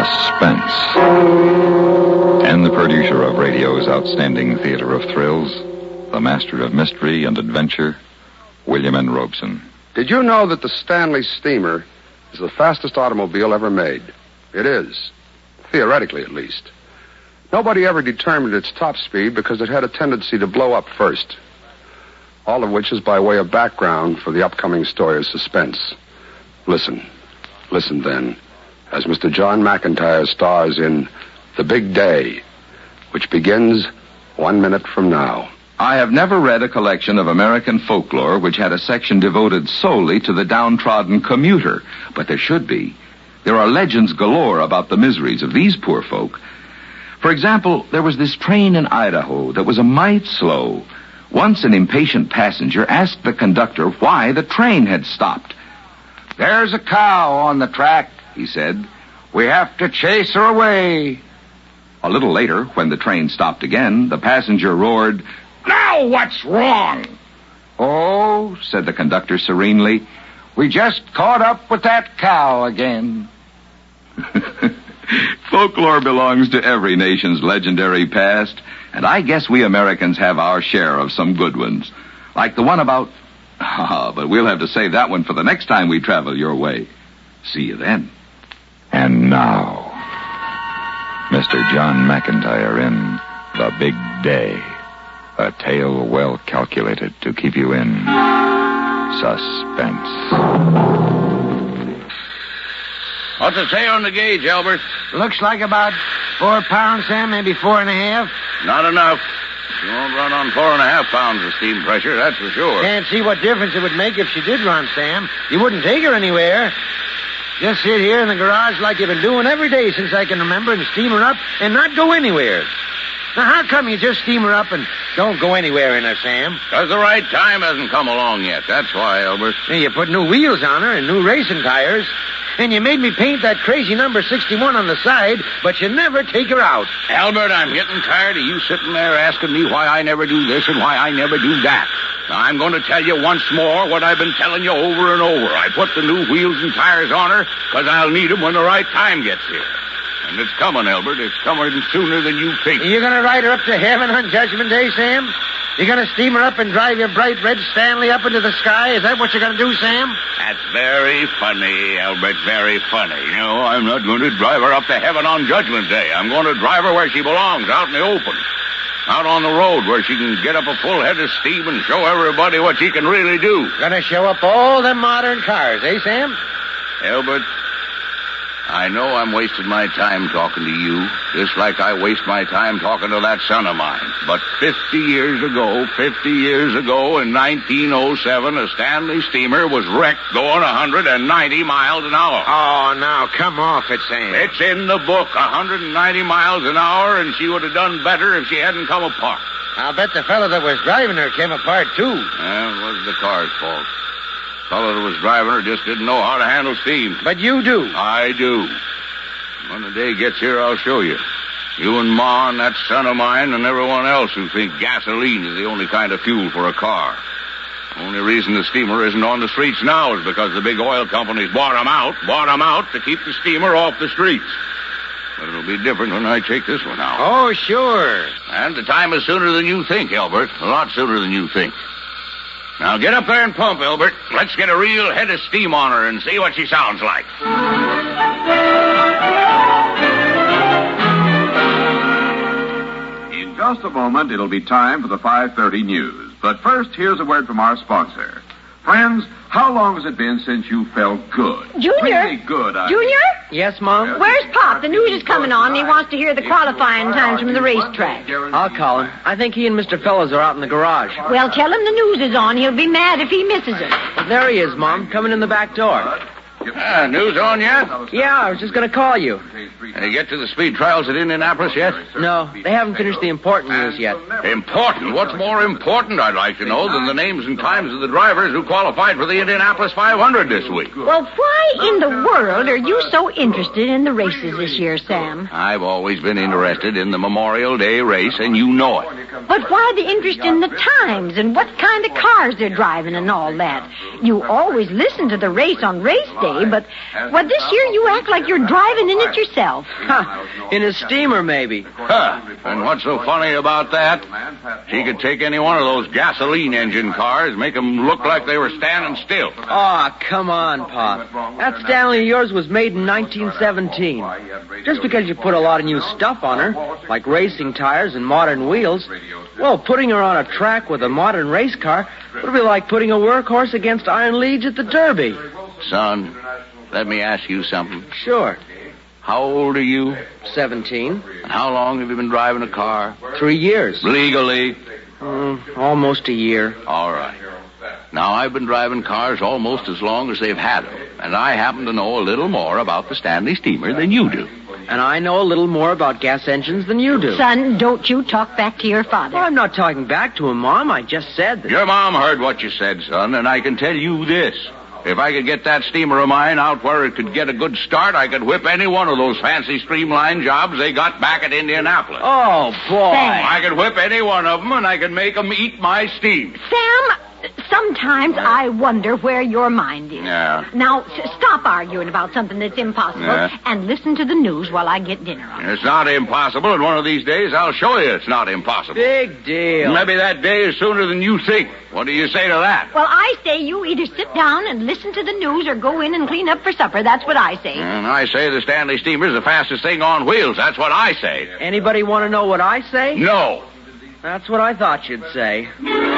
Suspense. And the producer of radio's outstanding theater of thrills, the master of mystery and adventure, William N. Robeson. Did you know that the Stanley Steamer is the fastest automobile ever made? It is. Theoretically, at least. Nobody ever determined its top speed because it had a tendency to blow up first. All of which is by way of background for the upcoming story of Suspense. Listen. Listen, then, as Mr. John McIntyre stars in The Big Day, which begins 1 minute from now. I have never read a collection of American folklore which had a section devoted solely to the downtrodden commuter, but there should be. There are legends galore about the miseries of these poor folk. For example, there was this train in Idaho that was a mite slow. Once an impatient passenger asked the conductor why the train had stopped. "There's a cow on the track," he said. "We have to chase her away." A little later, when the train stopped again, the passenger roared, "Now what's wrong?" "Oh," said the conductor serenely, "we just caught up with that cow again." Folklore belongs to every nation's legendary past, and I guess we Americans have our share of some good ones. Like the one about... but we'll have to save that one for the next time we travel your way. See you then. And now, Mr. John McIntyre in The Big Day. A tale well calculated to keep you in suspense. What's it say on the gauge, Albert? Looks like about 4 pounds, Sam, maybe 4.5. Not enough. She won't run on 4.5 pounds of steam pressure, that's for sure. Can't see what difference it would make if she did run, Sam. You wouldn't take her anywhere. Just sit here in the garage like you've been doing every day since I can remember and steam her up and not go anywhere. Now, how come you just steam her up and don't go anywhere in her, Sam? Because the right time hasn't come along yet, that's why, Albert. Hey, you put new wheels on her and new racing tires. And you made me paint that crazy number 61 on the side, but you never take her out. Albert, I'm getting tired of you sitting there asking me why I never do this and why I never do that. Now, I'm going to tell you once more what I've been telling you over and over. I put the new wheels and tires on her because I'll need them when the right time gets here. And it's coming, Albert. It's coming sooner than you think. Are you going to ride her up to heaven on Judgment Day, Sam? You going to steam her up and drive your bright red Stanley up into the sky? Is that what you're going to do, Sam? That's very funny, Albert, very funny. No, I'm not going to drive her up to heaven on Judgment Day. I'm going to drive her where she belongs, out in the open. Out on the road where she can get up a full head of steam and show everybody what she can really do. Gonna show up all them modern cars, eh, Sam? Albert, I know I'm wasting my time talking to you, just like I waste my time talking to that son of mine. But 50 years ago, in 1907, a Stanley steamer was wrecked going 190 miles an hour. Oh, now, come off it, Sam. It's in the book, 190 miles an hour, and she would have done better if she hadn't come apart. I'll bet the fellow that was driving her came apart, too. It was the car's fault. The fellow that was driving her just didn't know how to handle steam. But you do. I do. When the day gets here, I'll show you. You and Ma and that son of mine and everyone else who think gasoline is the only kind of fuel for a car. The only reason the steamer isn't on the streets now is because the big oil companies bought them out to keep the steamer off the streets. But it'll be different when I take this one out. Oh, sure. And the time is sooner than you think, Albert. A lot sooner than you think. Now get up there and pump, Albert. Let's get a real head of steam on her and see what she sounds like. In just a moment, it'll be time for the 5:30 news. But first, here's a word from our sponsor. Friends, how long has it been since you felt good? Junior? Really good, Junior? Yes, Mom? Where's Pop? The news is coming on, and he wants to hear the qualifying times from the racetrack. I'll call him. I think he and Mr. Fellows are out in the garage. Well, tell him the news is on. He'll be mad if he misses it. Well, there he is, Mom, coming in the back door. News on yet? Yeah, I was just going to call you. Did you get to the speed trials at Indianapolis yet? No, they haven't finished the important news yet. Important? What's more important, I'd like to know, than the names and times of the drivers who qualified for the Indianapolis 500 this week? Well, why in the world are you so interested in the races this year, Sam? I've always been interested in the Memorial Day race, and you know it. But why the interest in the times and what kind of cars they're driving and all that? You always listen to the race on race day. day, but this year you act like you're driving in it yourself. In a steamer, maybe. Huh. And what's so funny about that? She could take any one of those gasoline engine cars, make them look like they were standing still. Oh, come on, Pop. That Stanley of yours was made in 1917. Just because you put a lot of new stuff on her, like racing tires and modern wheels, well, putting her on a track with a modern race car would be like putting a workhorse against Iron Leeds at the Derby. Son, let me ask you something. Sure. How old are you? 17. And how long have you been driving a car? 3 years. Legally? Almost a year. All right. Now, I've been driving cars almost as long as they've had them, and I happen to know a little more about the Stanley steamer than you do. And I know a little more about gas engines than you do. Son, don't you talk back to your father. Well, I'm not talking back to him, Mom. I just said that. Your mom heard what you said, son, and I can tell you this. If I could get that steamer of mine out where it could get a good start, I could whip any one of those fancy streamline jobs they got back at Indianapolis. Oh, boy. Sam. I could whip any one of them, and I could make them eat my steam. Sam, sometimes I wonder where your mind is. Yeah. Now, stop arguing about something that's impossible and listen to the news while I get dinner on. It's not impossible, and one of these days I'll show you it's not impossible. Big deal. Maybe that day is sooner than you think. What do you say to that? Well, I say you either sit down and listen to the news or go in and clean up for supper. That's what I say. And I say the Stanley steamer's the fastest thing on wheels. That's what I say. Anybody want to know what I say? No. That's what I thought you'd say.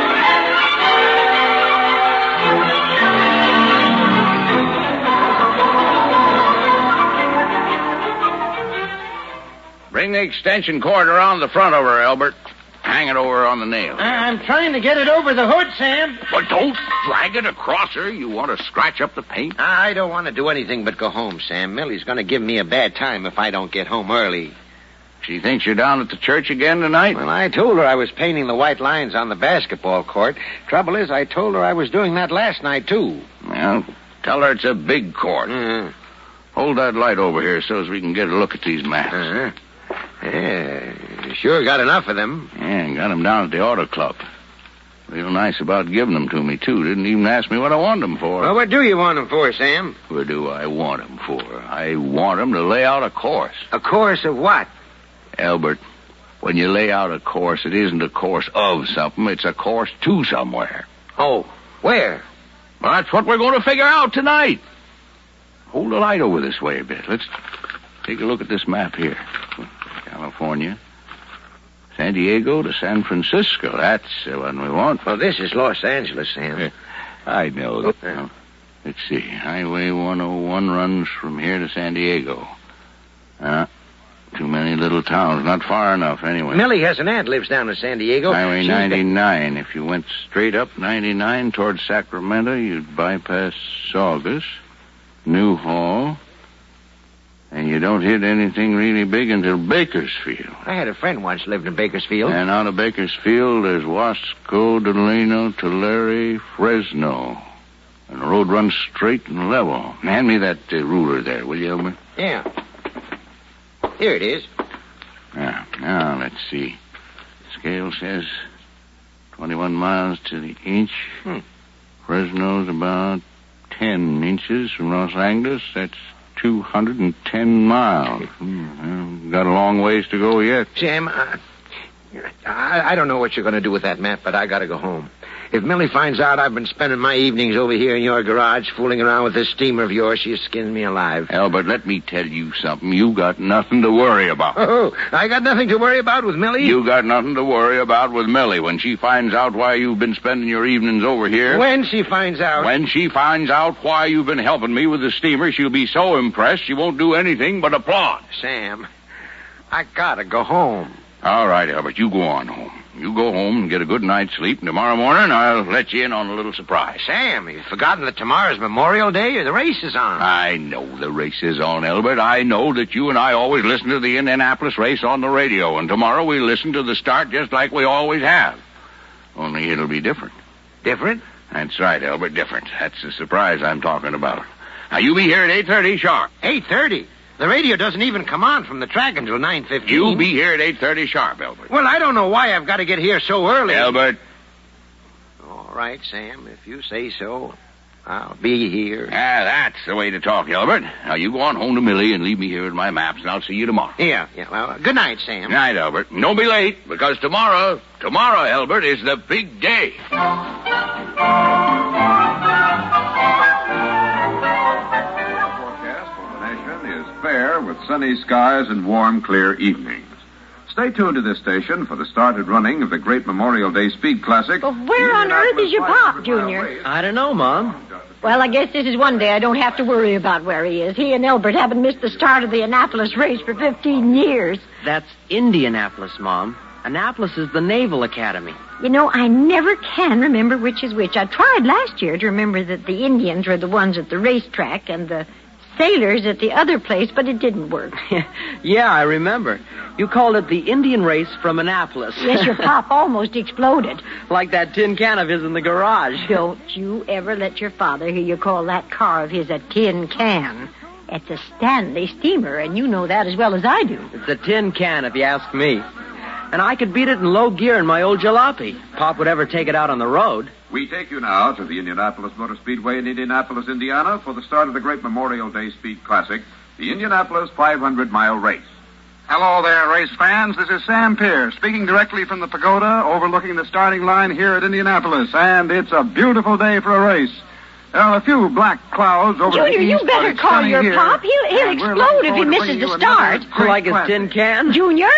Bring the extension cord around the front of her, Albert. Hang it over on the nail. I'm trying to get it over the hood, Sam. But don't drag it across her. You want to scratch up the paint? I don't want to do anything but go home, Sam. Millie's going to give me a bad time if I don't get home early. She thinks you're down at the church again tonight? Well, I told her I was painting the white lines on the basketball court. Trouble is, I told her I was doing that last night, too. Well, tell her it's a big court. Hold that light over here so as we can get a look at these maps. Yeah, sure got enough of them. Yeah, got them down at the auto club. Real nice about giving them to me, too. Didn't even ask me what I wanted them for. Well, what do you want them for, Sam? What do I want them for? I want them to lay out a course. A course of what? Albert, when you lay out a course, it isn't a course of something. It's a course to somewhere. Oh, where? Well, that's what we're going to figure out tonight. Hold the light over this way a bit. Let's take a look at this map here. California, San Diego to San Francisco. That's the one we want. Well, this is Los Angeles, Sam. I know. Well, let's see. Highway 101 runs from here to San Diego. Too many little towns. Not far enough, anyway. Millie has an aunt lives down in San Diego. Highway 99. If you went straight up 99 towards Sacramento, you'd bypass Saugus, Newhall, and you don't hit anything really big until Bakersfield. I had a friend once lived in Bakersfield. And out of Bakersfield, there's Wasco, Delano, Tulare, Fresno. And the road runs straight and level. Hand me that ruler there, will you, Elmer? Yeah. Here it is. Yeah. Now, let's see. Scale says 21 miles to the inch. Fresno's about 10 inches from Los Angeles. That's 210 miles. Got a long ways to go yet. Sam, I don't know what you're going to do with that map, but I got to go home. If Millie finds out I've been spending my evenings over here in your garage fooling around with this steamer of yours, she'll skin me alive. Albert, let me tell you something. You got nothing to worry about. Oh, I got nothing to worry about with Millie? You got nothing to worry about with Millie when she finds out why you've been spending your evenings over here. When she finds out? When she finds out why you've been helping me with the steamer, she'll be so impressed she won't do anything but applaud. Sam, I gotta go home. All right, Albert, you go on home. You go home and get a good night's sleep, and tomorrow morning I'll let you in on a little surprise. Sam, you've forgotten that tomorrow's Memorial Day or the race is on. I know the race is on, Albert. I know that you and I always listen to the Indianapolis race on the radio, and tomorrow we listen to the start just like we always have. Only it'll be different. Different? That's right, Albert, different. That's the surprise I'm talking about. Now, you be here at 8:30 sharp. 8:30? The radio doesn't even come on from the track until 9:15. You be here at 8:30 sharp, Albert. Well, I don't know why I've got to get here so early. Albert. All right, Sam, if you say so. I'll be here. That's the way to talk, Elbert. Now, you go on home to Millie and leave me here with my maps, and I'll see you tomorrow. Yeah. Well, good night, Sam. Good night, Elbert. And don't be late, because tomorrow, Elbert, is the big day. Forecast for the nation is fair with sunny skies and warm, clear evenings. Stay tuned to this station for the started running of the great Memorial Day Speed Classic. Well, where on earth is your pop, Junior? I don't know, Mom. Well, I guess this is one day I don't have to worry about where he is. He and Elbert haven't missed the start of the Annapolis race for 15 years. That's Indianapolis, Mom. Annapolis is the Naval Academy. You know, I never can remember which is which. I tried last year to remember that the Indians were the ones at the racetrack and the sailors at the other place, but it didn't work. Yeah, I remember. You called it the Indian race from Annapolis. Yes, your pop almost exploded. Like that tin can of his in the garage. Don't you ever let your father hear you call that car of his a tin can. It's a Stanley steamer, and you know that as well as I do. It's a tin can, if you ask me. And I could beat it in low gear in my old jalopy. Pop would ever take it out on the road. We take you now to the Indianapolis Motor Speedway in Indianapolis, Indiana, for the start of the great Memorial Day Speed Classic, the Indianapolis 500-mile race. Hello there, race fans. This is Sam Pierce, speaking directly from the pagoda overlooking the starting line here at Indianapolis, and it's a beautiful day for a race. There are a few black clouds over Junior, the east, you better but it's call sunny your here, pop. He'll and we're explode looking if he forward to misses bringing the you start. another great Like his classic. tin can? Junior?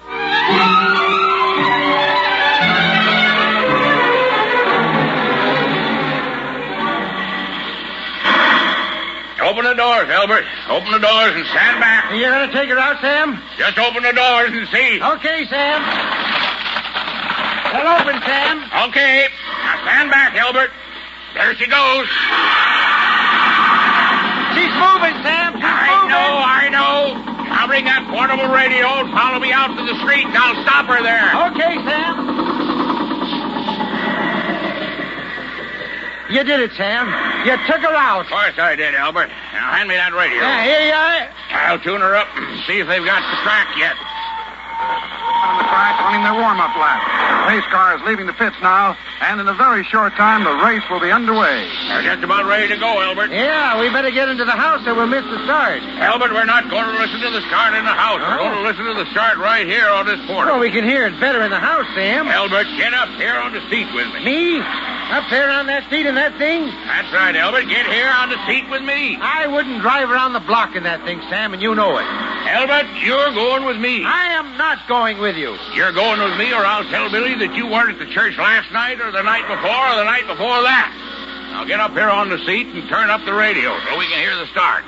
Open the doors, Elbert. Open the doors and stand back. You're going to take her out, Sam? Just open the doors and see. Okay, Sam. They're open, Sam. Okay. Now stand back, Elbert. There she goes. She's moving, Sam. She's moving. I know. Now bring that portable radio and follow me out to the street, and I'll stop her there. Okay, Sam. You did it, Sam. You took her out. Of course I did, Elbert. Now hand me that radio. Yeah, here you are. I'll tune her up and see if they've got the track yet. On the track, running their warm-up lap. The race car is leaving the pits now, and in a very short time, the race will be underway. They're just about ready to go, Elbert. Yeah, we better get into the house or we'll miss the start. Albert, we're not going to listen to the start in the house. We're going to listen to the start right here on this portal. Well, we can hear it better in the house, Sam. Albert, get up here on the seat with me. Me? Up there on that seat in that thing? That's right, Albert. Get here on the seat with me. I wouldn't drive around the block in that thing, Sam, and you know it. Albert, you're going with me. I am not going with you. You're going with me, or I'll tell Billy that you weren't at the church last night, or the night before, or the night before that. Now get up here on the seat and turn up the radio so we can hear the start.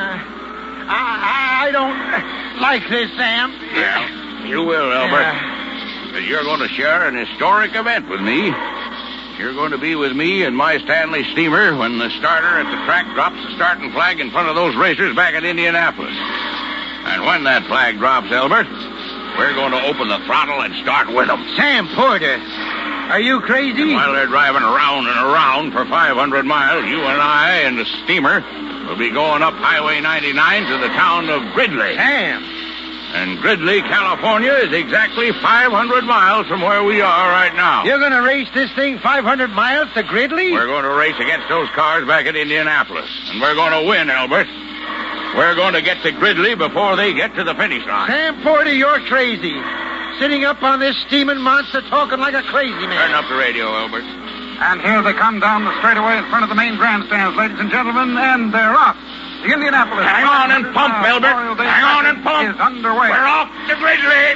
I don't like this, Sam. Yeah, you will, Albert. But you're going to share an historic event with me. You're going to be with me in my Stanley steamer when the starter at the track drops the starting flag in front of those racers back at Indianapolis. And when that flag drops, Albert, we're going to open the throttle and start with them. Sam Porter, are you crazy? And while they're driving around and around for 500 miles, you and I and the steamer will be going up Highway 99 to the town of Gridley. Sam. And Gridley, California is exactly 500 miles from where we are right now. You're going to race this thing 500 miles to Gridley? We're going to race against those cars back at Indianapolis. And we're going to win, Albert. We're going to get to Gridley before they get to the finish line. Sam Porter, you're crazy. Sitting up on this steaming monster talking like a crazy man. Turn up the radio, Albert. And here they come down the straightaway in front of the main grandstands, ladies and gentlemen, and they're off. The Indianapolis. Hang on and pump, Albert. Hang on and pump. Is underway. We're off to Gridley.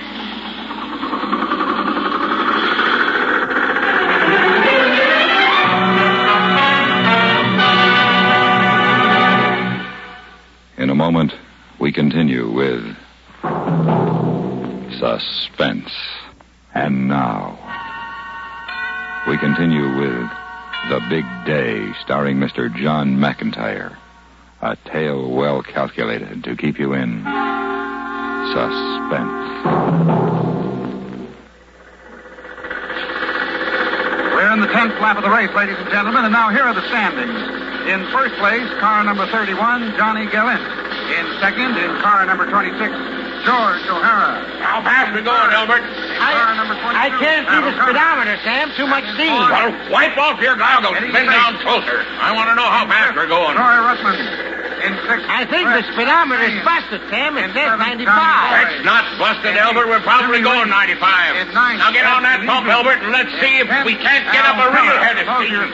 In a moment, we continue with Suspense. And now, we continue with The Big Day, starring Mr. John McIntyre. A tale well calculated to keep you in suspense. We're in the 10th lap of the race, ladies and gentlemen, and now here are the standings. In first place, car number 31, Johnny Gellin. In second, in car number 26, George O'Hara. How fast we going, Albert? I can't see the speedometer, Sam. Too much steam. Well, wipe off your goggles and bend down closer. I want to know how fast we're going. Troy Russman. I think the speedometer is busted, Sam. It says 95. That's not busted, Elbert. We're probably going 95. Now get on that pump, Elbert, and let's see if we can't get up a real head of steam.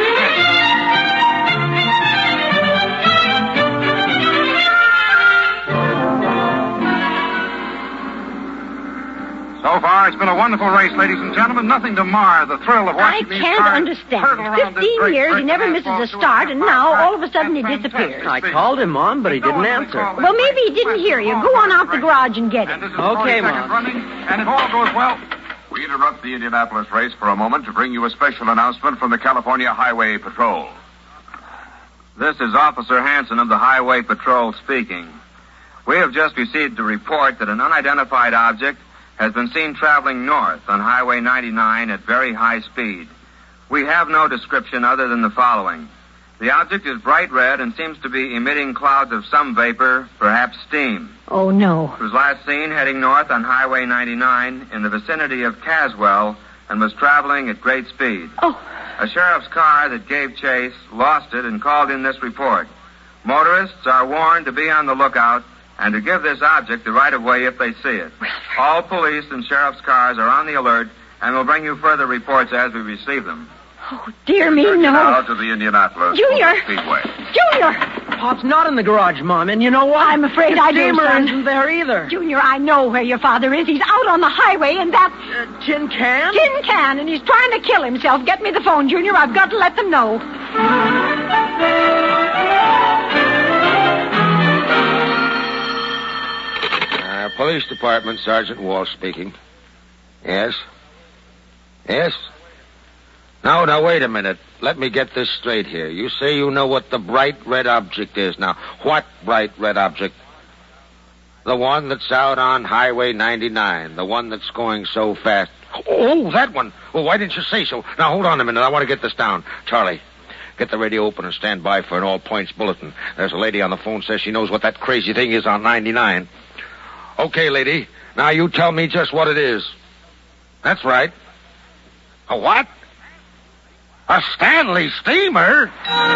So far, it's been a wonderful race, ladies and gentlemen. Nothing to mar the thrill of watching these cars. I can't understand. 15 years, he never misses a start, and now, all of a sudden, he disappears. I called him, Mom, but he didn't answer. Well, maybe he didn't hear you. Go on out the garage and get him. Okay, Mom. And it all goes well. We interrupt the Indianapolis race for a moment to bring you a special announcement from the California Highway Patrol. This is Officer Hanson of the Highway Patrol speaking. We have just received a report that an unidentified object has been seen traveling north on Highway 99 at very high speed. We have no description other than the following. The object is bright red and seems to be emitting clouds of some vapor, perhaps steam. Oh, no. It was last seen heading north on Highway 99 in the vicinity of Caswell and was traveling at great speed. Oh. A sheriff's car that gave chase lost it and called in this report. Motorists are warned to be on the lookout and to give this object the right-of-way if they see it. All police and sheriff's cars are on the alert and will bring you further reports as we receive them. Oh, dear me, no. Now to the Indianapolis Junior! Speedway. Junior! Pop's not in the garage, Mom, and you know what? I'm afraid I do, Steamer son. isn't there either. Junior, I know where your father is. He's out on the highway, and that's... Tin can? Tin can, and he's trying to kill himself. Get me the phone, Junior. I've got to let them know. Police Department, Sergeant Walsh speaking. Yes? Yes? Now, wait a minute. Let me get this straight here. You say you know what the bright red object is. Now, what bright red object? The one that's out on Highway 99. The one that's going so fast. Oh, that one. Well, why didn't you say so? Now, hold on a minute. I want to get this down. Charlie, get the radio open and stand by for an all-points bulletin. There's a lady on the phone says she knows what that crazy thing is on 99. Okay, lady. Now you tell me just what it is. That's right. A what? A Stanley steamer?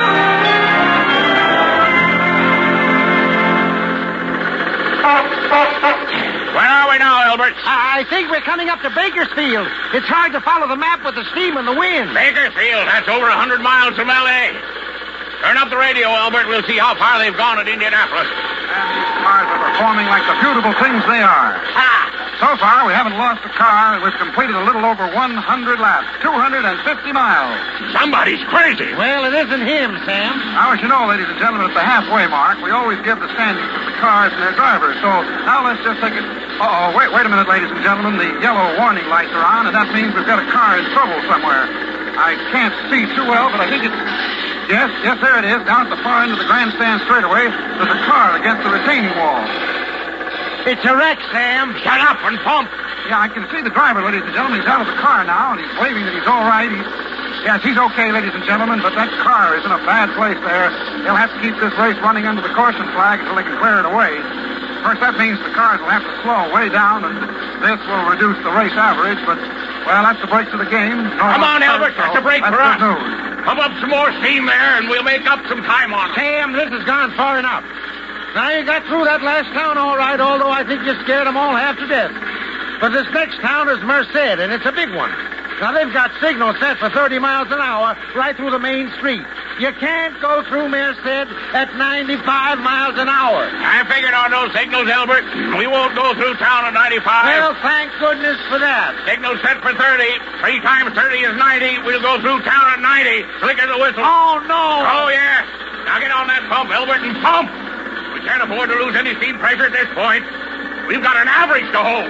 Where are we now, Elbert? I think we're coming up to Bakersfield. It's hard to follow the map with the steam and the wind. Bakersfield, that's over 100 miles from L.A. Turn up the radio, Elbert. We'll see how far they've gone at Indianapolis. And these cars are performing like the beautiful things they are. Ha! So far, we haven't lost a car, and we've completed a little over 100 laps, 250 miles. Somebody's crazy. Well, it isn't him, Sam. Now, as you know, ladies and gentlemen, at the halfway mark, we always give the standings to the cars and their drivers. So now let's just take it. Wait a minute, ladies and gentlemen. The yellow warning lights are on, and that means we've got a car in trouble somewhere. I can't see too well, but I think it's... Yes, there it is. Down at the far end of the grandstand straightaway, there's a car against the retaining wall. It's a wreck, Sam. Shut up and pump. Yeah, I can see the driver, ladies and gentlemen. He's out of the car now, and he's waving that he's all right. Yes, he's okay, ladies and gentlemen, but that car is in a bad place there. They'll have to keep this race running under the caution flag until they can clear it away. Of course, that means the cars will have to slow way down, and this will reduce the race average, but, well, that's the break to the game. Come on, Elbert. That's a break for us. That's good news. Pump up some more steam there, and we'll make up some time on it. Sam, this has gone far enough. Now, you got through that last town all right, although I think you scared them all half to death. But this next town is Merced, and it's a big one. Now, they've got signals set for 30 miles an hour right through the main street. You can't go through Merced at 95 miles an hour. I figured on those signals, Elbert. We won't go through town at 95. Well, thank goodness for that. Signal set for 30. 3 times 30 is 90. We'll go through town at 90. Click of the whistle. Oh, no. Oh, yeah. Now get on that pump, Elbert, and pump. We can't afford to lose any steam pressure at this point. We've got an average to hold.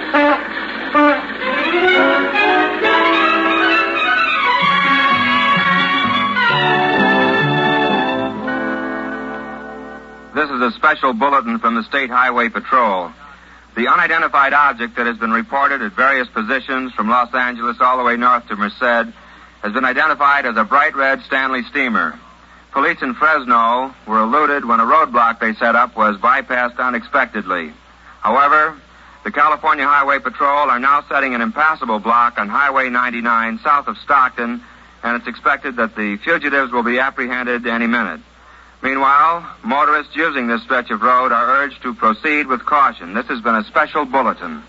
This is a special bulletin from the State Highway Patrol. The unidentified object that has been reported at various positions from Los Angeles all the way north to Merced has been identified as a bright red Stanley steamer. Police in Fresno were eluded when a roadblock they set up was bypassed unexpectedly. However, The California Highway Patrol are now setting an impassable block on Highway 99 south of Stockton, and it's expected that the fugitives will be apprehended any minute. Meanwhile, motorists using this stretch of road are urged to proceed with caution. This has been a special bulletin.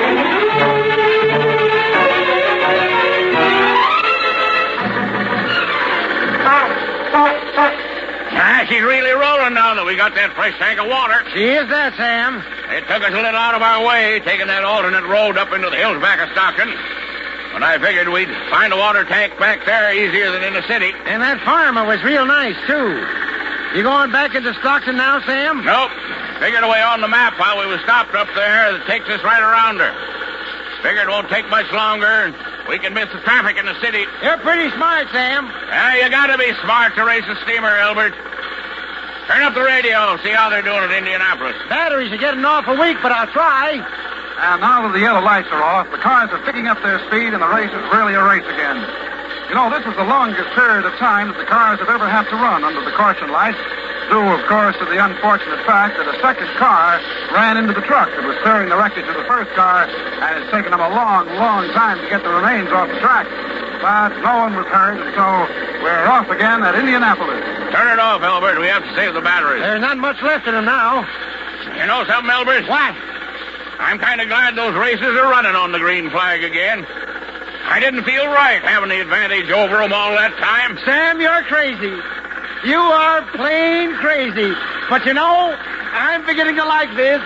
She's really rolling now that we got that fresh tank of water. She is that, Sam. It took us a little out of our way, taking that alternate road up into the hills back of Stockton. But I figured we'd find a water tank back there easier than in the city. And that farmer was real nice, too. You going back into Stockton now, Sam? Nope. Figured away on the map while we was stopped up there that takes us right around her. Figured it won't take much longer, and we can miss the traffic in the city. You're pretty smart, Sam. You gotta be smart to race a steamer, Albert. Turn up the radio, see how they're doing at Indianapolis. Batteries are getting awful weak, but I'll try. And now that the yellow lights are off, the cars are picking up their speed, and the race is really a race again. You know, this was the longest period of time that the cars have ever had to run under the caution lights, due, of course, to the unfortunate fact that a second car ran into the truck that was clearing the wreckage of the first car, and it's taken them a long, long time to get the remains off the track. But no one was hurt, and so we're off again at Indianapolis. Turn it off, Albert. We have to save the batteries. There's not much left of them now. You know something, Albert? What? I'm kind of glad those races are running on the green flag again. I didn't feel right having the advantage over them all that time. Sam, you're crazy. You are plain crazy. But you know, I'm beginning to like this.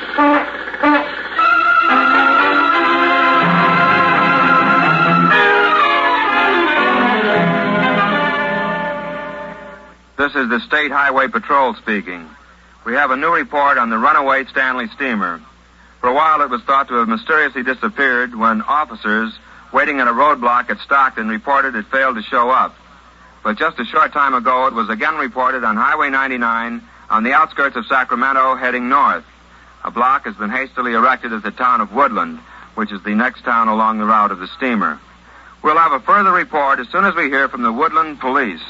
This is the State Highway Patrol speaking. We have a new report on the runaway Stanley steamer. For a while, it was thought to have mysteriously disappeared when officers waiting at a roadblock at Stockton reported it failed to show up. But just a short time ago, it was again reported on Highway 99 on the outskirts of Sacramento heading north. A block has been hastily erected at the town of Woodland, which is the next town along the route of the steamer. We'll have a further report as soon as we hear from the Woodland police.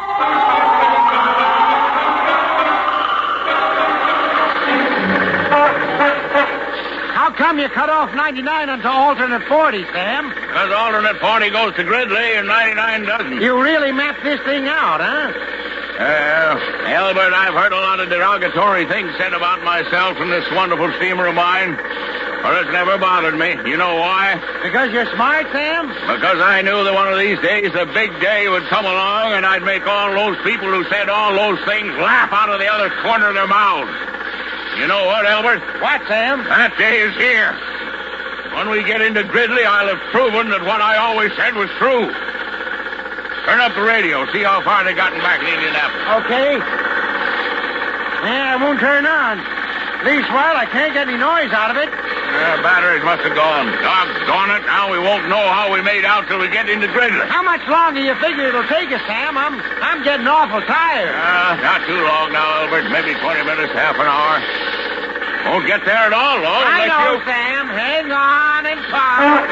How come you cut off 99 onto alternate 40, Sam? Because alternate 40 goes to Gridley and 99 doesn't. You really mapped this thing out, huh? Albert, I've heard a lot of derogatory things said about myself from this wonderful steamer of mine. But it's never bothered me. You know why? Because you're smart, Sam? Because I knew that one of these days a big day would come along and I'd make all those people who said all those things laugh out of the other corner of their mouths. You know what, Albert? What, Sam? That day is here. When we get into Gridley, I'll have proven that what I always said was true. Turn up the radio. See how far they've gotten back in Indianapolis. Okay. Yeah, it won't turn on. Leastwhile, I can't get any noise out of it. Batteries must have gone. Doggone it. Now we won't know how we made out till we get into Gridley. How much longer you figure it'll take us, Sam? I'm getting awful tired. Not too long now, Albert. Maybe 20 minutes, half an hour. Won't get there at all, though. I know, Sam. Hang on and talk.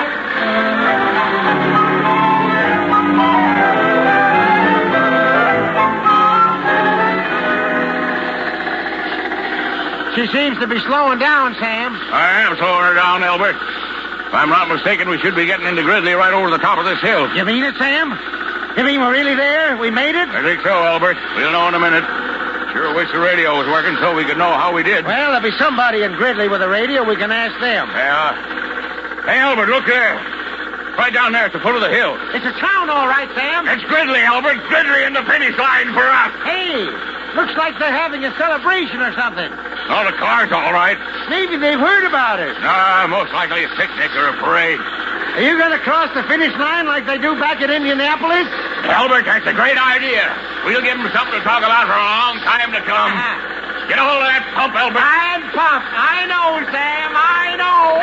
She seems to be slowing down, Sam. I am slowing her down, Albert. If I'm not mistaken, we should be getting into Gridley right over the top of this hill. You mean it, Sam? You mean we're really there? We made it? I think so, Albert. We'll know in a minute. Sure wish the radio was working so we could know how we did. Well, there'll be somebody in Gridley with a radio. We can ask them. Yeah. Hey, Albert, look there. Right down there at the foot of the hill. It's a town, all right, Sam. It's Gridley, Albert. Gridley in the finish line for us. Hey, looks like they're having a celebration or something. Oh, the car's all right. Maybe they've heard about it. Nah, most likely a picnic or a parade. Are you going to cross the finish line like they do back at Indianapolis? Albert, that's a great idea. We'll give them something to talk about for a long time to come. Get a hold of that pump, Albert. I'm pumped. I know, Sam. I know.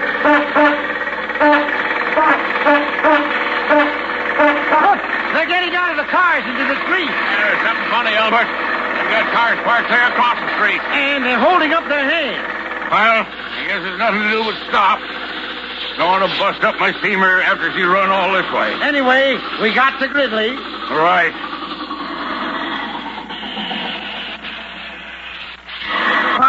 Look, they're getting out of the cars into the street. There's something funny, Albert. They've got cars parked there across the street. And they're holding up their hands. Well, I guess there's nothing to do but stop. Don't want to bust up my steamer after she run all this way. Anyway, we got to Gridley. Right. All right,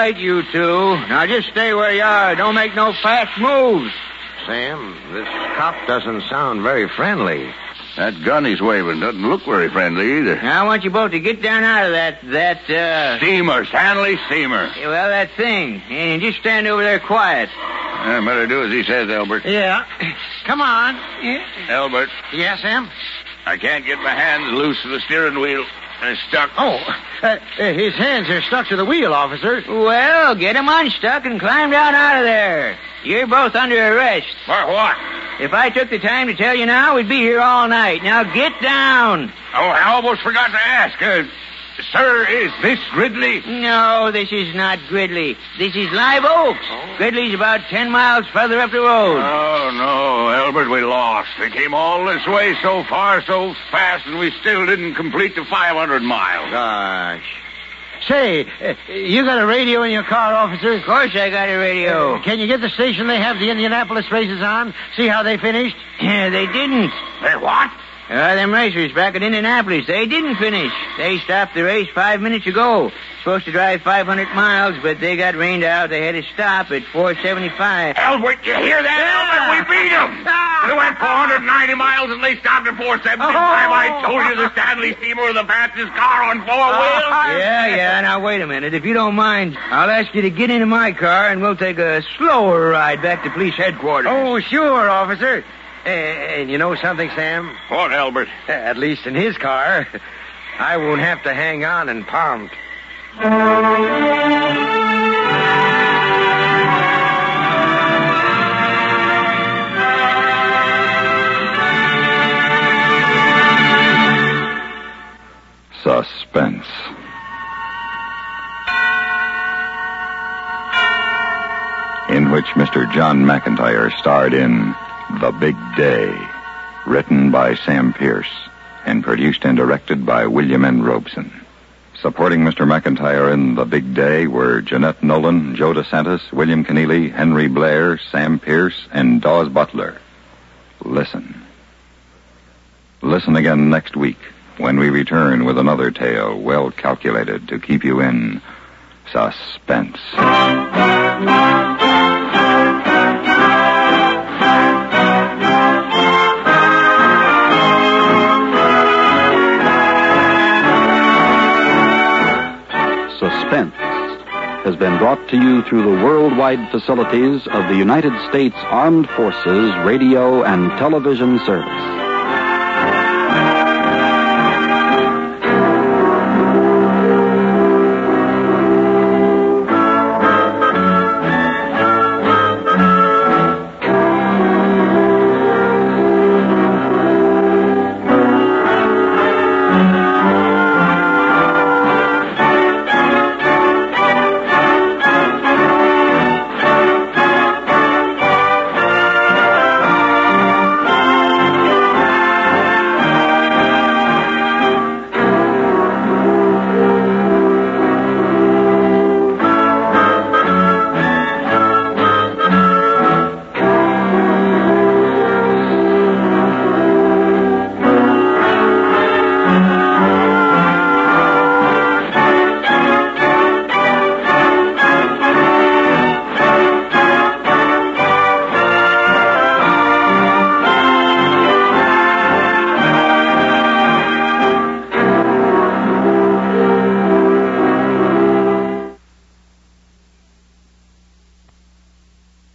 right, you two. Now just stay where you are. Don't make no fast moves. Sam, this cop doesn't sound very friendly. That gun he's waving doesn't look very friendly either. Now, I want you both to get down out of that Steamer, Stanley steamer. Well, that thing. And just stand over there quiet. I better do as he says, Elbert. Yeah. Come on. Elbert, Yes, Sam? I can't get my hands loose of the steering wheel. They're stuck. Oh, his hands are stuck to the wheel, officer. Well, get him unstuck and climb down out of there. You're both under arrest. For what? If I took the time to tell you now, we'd be here all night. Now get down. Oh, I almost forgot to ask. Sir, is this Gridley? No, this is not Gridley. This is Live Oaks. Gridley's about 10 miles further up the road. Oh, no, Elbert, we lost. We came all this way so far, so fast, and we still didn't complete the 500 miles. Gosh. Say, you got a radio in your car, officer? Of course I got a radio. Can you get the station they have the Indianapolis races on? See how they finished? Yeah, they didn't. They what? Them racers back at Indianapolis, they didn't finish. They stopped the race 5 minutes ago. Supposed to drive 500 miles, but they got rained out. They had to stop at 475. Elbert, you hear that, Elbert? We beat them. We went 490 miles and they stopped at 475. I told you the Stanley steamer was the fastest car on four wheels. Yeah. Now, wait a minute. If you don't mind, I'll ask you to get into my car and we'll take a slower ride back to police headquarters. Oh, sure, officer. And you know something, Sam? What, Elbert? At least in his car, I won't have to hang on and pound. Suspense. In which Mr. John McIntyre starred in The Big Day, written by Sam Pierce and produced and directed by William N. Robeson. Supporting Mr. McIntyre in The Big Day were Jeanette Nolan, Joe DeSantis, William Keneally, Henry Blair, Sam Pierce, and Dawes Butler. Listen. Listen again next week when we return with another tale well calculated to keep you in suspense. Suspense has been brought to you through the worldwide facilities of the United States Armed Forces Radio and Television Service.